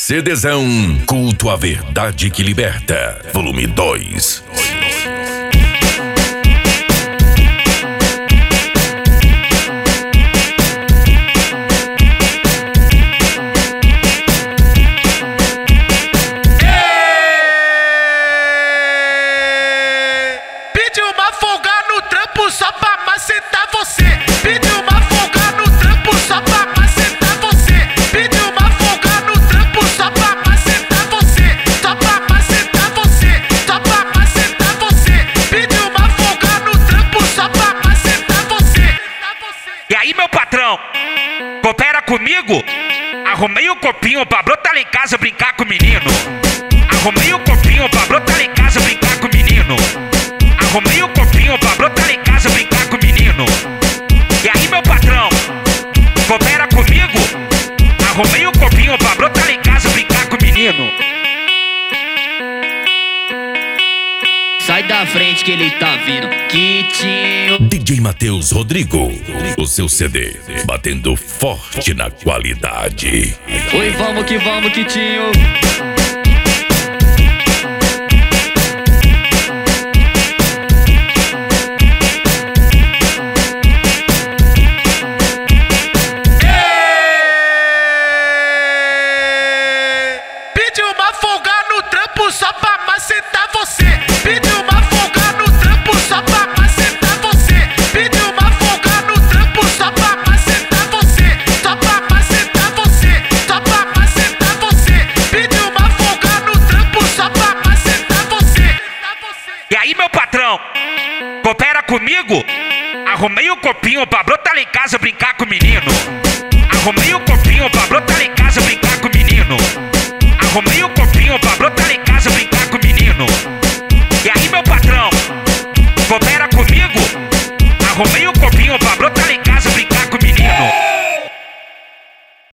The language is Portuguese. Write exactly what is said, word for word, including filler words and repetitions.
CDzão Culto à Verdade que Liberta, volume dois. Pediu uma folga no trampo só pra macetar você. Pediu uma folga no trampo só pra macetar você. Pediu uma folga no trampo só pra macetar você. Só pra macetar você. Só pra macetar você. Pediu uma folga no trampo só pra macetar você. E aí, meu patrão, coopera comigo? Arrumei o copinho pra brotar lá em casa brincar com o menino. Arrumei o copinho pra brotar lá em casa brincar com o menino. Arrumei o copinho pra brotar lá em casa brincar com o menino. E aí, meu patrão, coopera comigo? Arrumei o copinho pra brotar lá em casa brincar com o menino. Sai da frente que ele tá vindo, Quitinho. D J Matheus Rodrigo, o seu C D, batendo forte na qualidade. Oi, vamos que vamos, Quitinho. Pediu uma folga no trampo só pra macetar você. Pediu uma folga no trampo só pra macetar você. Pediu uma folga no trampo só pra macetar você. Só pra macetar você. Só pra macetar você. Pediu uma folga no trampo só pra macetar você. E aí, meu patrão, coopera comigo? Arrumei o copinho pra brotar lá em casa brincar com o menino. Arrumei o copinho pra brotar lá em casa brincar com o menino. Arrumei o copinho pra brotar lá em casa brincar com o menino. E aí, meu patrão, coopera comigo? Arrumei o copinho pra brotar